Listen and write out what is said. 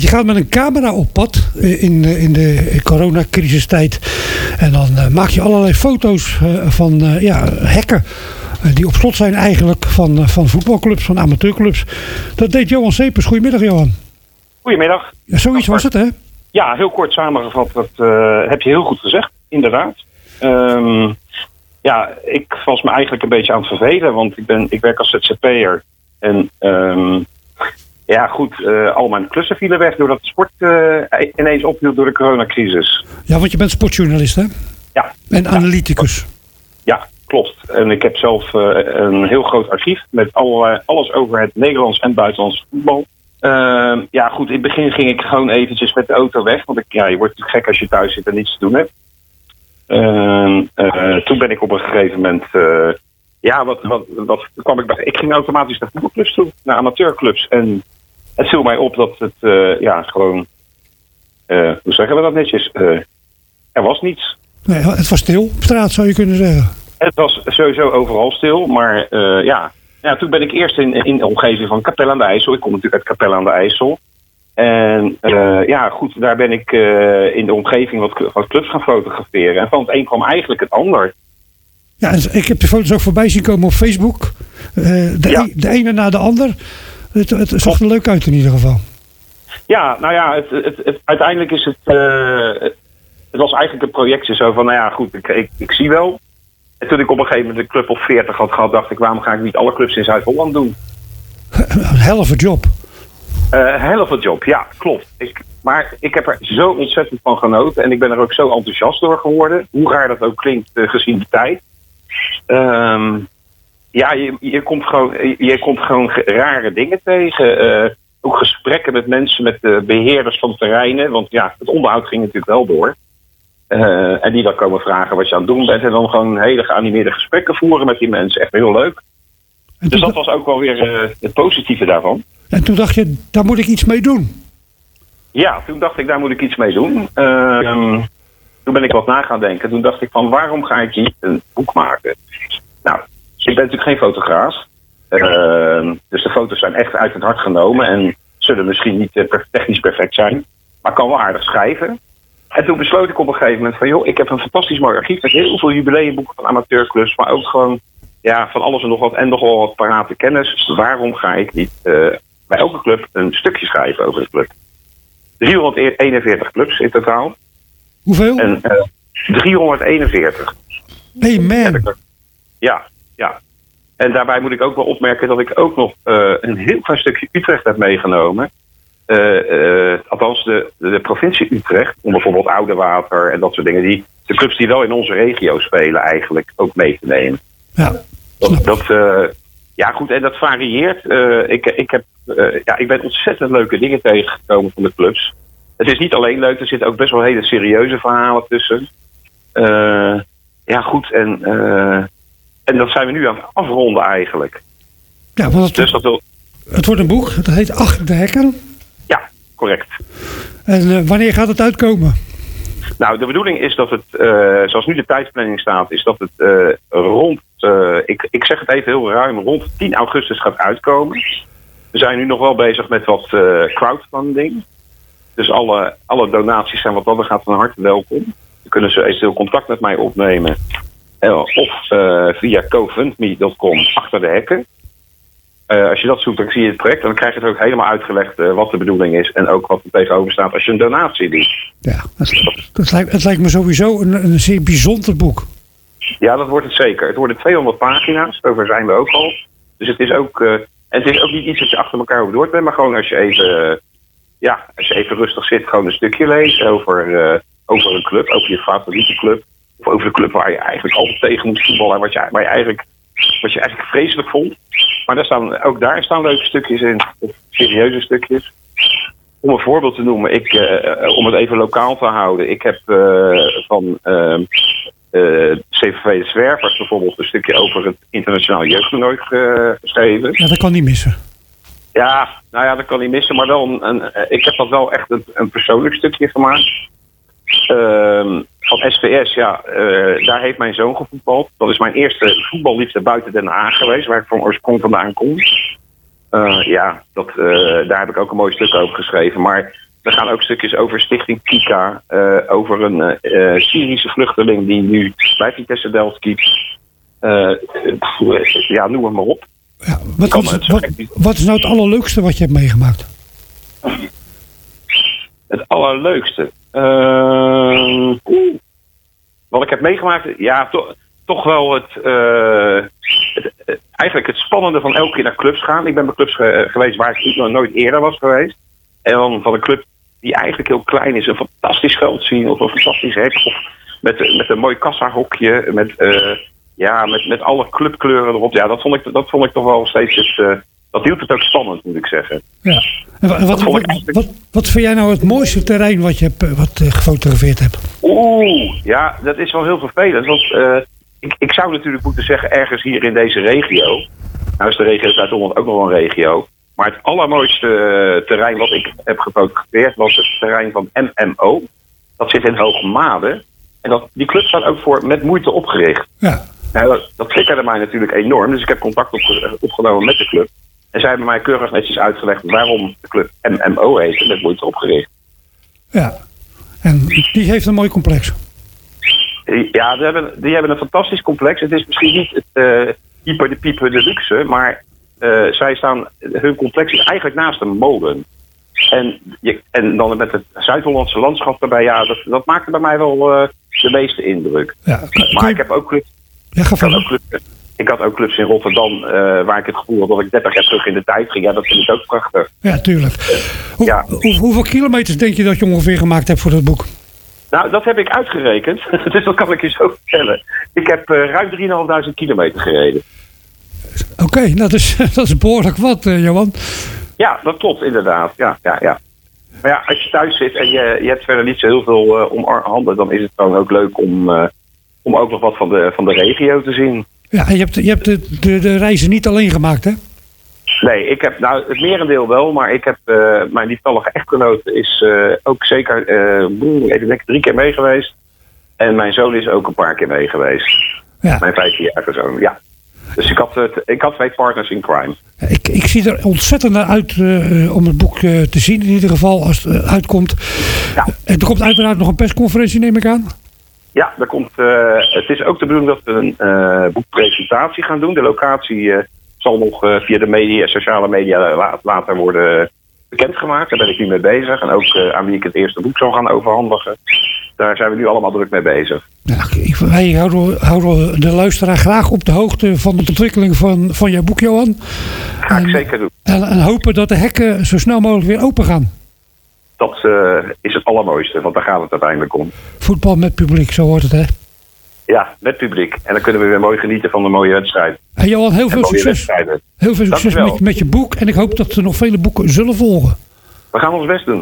Je gaat met een camera op pad in de coronacrisistijd. En dan maak je allerlei foto's van hekken. Die op slot zijn eigenlijk van voetbalclubs, van amateurclubs. Dat deed Johan Seepers. Goedemiddag, Johan. Goedemiddag. Ja, zoiets was het, hè? Ja, heel kort samengevat. Dat heb je heel goed gezegd, inderdaad. Ik was me eigenlijk een beetje aan het vervelen. Want ik werk als ZZP'er. En al mijn klussen vielen weg doordat de sport ineens ophield door de coronacrisis. Ja, want je bent sportjournalist, hè? Ja. En analyticus. Ja, klopt. En ik heb zelf een heel groot archief met alles over het Nederlands en buitenlands voetbal. In het begin ging ik gewoon eventjes met de auto weg. Want je wordt natuurlijk gek als je thuis zit en niets te doen hebt. Toen ben ik op een gegeven moment... wat kwam ik bij? Ik ging automatisch naar voetbalclubs toe, naar amateurclubs. En het viel mij op dat het hoe zeggen we dat netjes? Er was niets. Nee, het was stil op straat, zou je kunnen zeggen. Het was sowieso overal stil, maar toen ben ik eerst in de omgeving van Capelle aan de IJssel. Ik kom natuurlijk uit Capelle aan de IJssel. En daar ben ik in de omgeving wat clubs gaan fotograferen. En van het een kwam eigenlijk het ander. Ja, ik heb de foto's ook voorbij zien komen op Facebook. De ene na de ander. Het zag er leuk uit in ieder geval. Ja, nou ja, uiteindelijk is het... Het was eigenlijk een projectje zo van, ik zie wel. En toen ik op een gegeven moment een club op 40 had gehad, dacht ik, waarom ga ik niet alle clubs in Zuid-Holland doen? Hell of a job. Hell of a job, ja, klopt. Maar ik heb er zo ontzettend van genoten en ik ben er ook zo enthousiast door geworden. Hoe raar dat ook klinkt, gezien de tijd. Je komt gewoon rare dingen tegen. Ook gesprekken met mensen, met de beheerders van terreinen. Want ja, het onderhoud ging natuurlijk wel door. En die dan komen vragen wat je aan het doen bent. En dan gewoon hele geanimeerde gesprekken voeren met die mensen. Echt heel leuk. Dus dat was ook wel weer het positieve daarvan. En toen dacht je, daar moet ik iets mee doen. Ja, toen dacht ik, daar moet ik iets mee doen. Toen ben ik wat na gaan denken. Toen dacht ik van, waarom ga ik niet een boek maken? Nou, ik ben natuurlijk geen fotograaf. Dus de foto's zijn echt uit het hart genomen. En zullen misschien niet technisch perfect zijn. Maar kan wel aardig schrijven. En toen besloot ik op een gegeven moment van, ik heb een fantastisch mooi archief met heel veel jubileumboeken van amateurclubs. Maar ook gewoon van alles en nog wat en nogal wat parate kennis. Waarom ga ik niet bij elke club een stukje schrijven over de club? 341 clubs in totaal. Hoeveel? En 341. Hey man. Ja. En daarbij moet ik ook wel opmerken dat ik ook nog een heel klein stukje Utrecht heb meegenomen. Althans de provincie Utrecht, om bijvoorbeeld Oudewater en dat soort dingen. De clubs die wel in onze regio spelen eigenlijk ook mee te nemen. Ja. Goed, en dat varieert. Ik ben ontzettend leuke dingen tegengekomen van de clubs. Het is niet alleen leuk, er zitten ook best wel hele serieuze verhalen tussen. En dat zijn we nu aan het afronden eigenlijk. Ja, want het wordt een boek, dat heet Achter de Hekken. Ja, correct. En wanneer gaat het uitkomen? Nou, de bedoeling is dat het, zoals nu de tijdsplanning staat, is dat het ik zeg het even heel ruim, rond 10 augustus gaat uitkomen. We zijn nu nog wel bezig met wat crowdfunding. Dus alle donaties zijn wat dat gaat van harte welkom. Dan kunnen ze eventueel contact met mij opnemen. Of via GoFundMe.com Achter de Hekken. Als je dat zoekt, dan zie je het project. En dan krijg je het ook helemaal uitgelegd wat de bedoeling is. En ook wat er tegenover staat als je een donatie doet. Ja, het lijkt me sowieso een zeer bijzonder boek. Ja, dat wordt het zeker. Het worden 200 pagina's. Zover zijn we ook al. Dus het is ook... het is ook niet iets dat je achter elkaar over door bent. Maar gewoon als je even rustig zit, gewoon een stukje leest over een club. Over je favoriete club. Of over de club waar je eigenlijk altijd tegen moet voetballen. En wat je eigenlijk vreselijk vond. Maar daar staan leuke stukjes in. Serieuze stukjes. Om een voorbeeld te noemen. Om het even lokaal te houden. Ik heb van CVV de Zwervers bijvoorbeeld een stukje over het internationaal jeugdtoernooi geschreven. Ja, dat kan niet missen. Ja, nou ja, dat kan niet missen. Maar wel ik heb dat wel echt een persoonlijk stukje gemaakt. Van SBS, daar heeft mijn zoon gevoetbald. Dat is mijn eerste voetballiefde buiten Den Haag geweest, waar ik van oorsprong vandaan kom. Daar heb ik ook een mooi stuk over geschreven. Maar er gaan ook stukjes over Stichting Kika. Over een Syrische vluchteling die nu bij Vitesse Delft keept. Ja, noem het maar op. Ja, wat is nou het allerleukste wat je hebt meegemaakt? Het allerleukste? Wat ik heb meegemaakt? Ja, toch wel eigenlijk het spannende van elke keer naar clubs gaan. Ik ben bij clubs geweest waar ik nog nooit eerder was geweest. En dan van een club die eigenlijk heel klein is, een fantastisch veld zien of een fantastisch hek. Of met een mooi kassahokje, met alle clubkleuren erop. Ja, dat vond ik toch wel steeds dat hield het ook spannend, moet ik zeggen. Ja. En wat vind jij nou het mooiste terrein wat je gefotografeerd hebt? Ja, dat is wel heel vervelend. Want ik zou natuurlijk moeten zeggen ergens hier in deze regio. Nou is de regio Zuid-Holland ook nog wel een regio. Maar het allermooiste terrein wat ik heb gefotografeerd was het terrein van MMO. Dat zit in Hoogmade. En die club staat ook voor met moeite opgericht. Ja. Nou, dat triggerde mij natuurlijk enorm. Dus ik heb contact opgenomen met de club. En zij hebben mij keurig netjes uitgelegd waarom de club MMO heet. En met moeite opgericht. Ja. En die heeft een mooi complex. Ja, die hebben een fantastisch complex. Het is misschien niet het hyper de pieper de luxe. Maar hun complex is eigenlijk naast een molen. En dan met het Zuid-Hollandse landschap erbij. Ja, dat maakte bij mij wel de meeste indruk. Ja, maar ik heb ook clubs. Ja, ik had ook clubs in Rotterdam waar ik het gevoel had dat ik 30 jaar terug in de tijd ging. Ja, dat vind ik ook prachtig. Ja, tuurlijk. Hoeveel kilometers denk je dat je ongeveer gemaakt hebt voor dat boek? Nou, dat heb ik uitgerekend. Dus dat kan ik je zo vertellen. Ik heb ruim 3.500 kilometer gereden. Oké, dat is behoorlijk wat, Johan. Ja, dat klopt inderdaad. Ja. Maar ja, als je thuis zit en je hebt verder niet zo heel veel om handen, dan is het dan ook leuk om ook nog wat van de regio te zien. Ja, en je hebt de reizen niet alleen gemaakt, hè? Nee, ik heb het merendeel wel, maar ik heb mijn lieftallige echtgenoot is ook zeker even denk 3 keer mee geweest. En mijn zoon is ook een paar keer mee geweest. Ja. Mijn 15-jarige zoon, ja. Dus ik had 2 partners in crime. Ik zie er ontzettend naar uit om het boek te zien, in ieder geval als het uitkomt. Ja. En er komt uiteraard nog een persconferentie, neem ik aan. Ja, het is ook de bedoeling dat we een boekpresentatie gaan doen. De locatie zal nog via de sociale media later worden bekendgemaakt. Daar ben ik nu mee bezig. En ook aan wie ik het eerste boek zal gaan overhandigen. Daar zijn we nu allemaal druk mee bezig. Ja, wij houden de luisteraar graag op de hoogte van de ontwikkeling van jouw boek, Johan. Ga ik zeker doen. En hopen dat de hekken zo snel mogelijk weer open gaan. Dat is het allermooiste, want daar gaat het uiteindelijk om. Voetbal met publiek, zo hoort het, hè? Ja, met publiek. En dan kunnen we weer mooi genieten van de mooie wedstrijd. En Johan, heel veel succes. Heel veel succes met je boek. En ik hoop dat er nog vele boeken zullen volgen. We gaan ons best doen.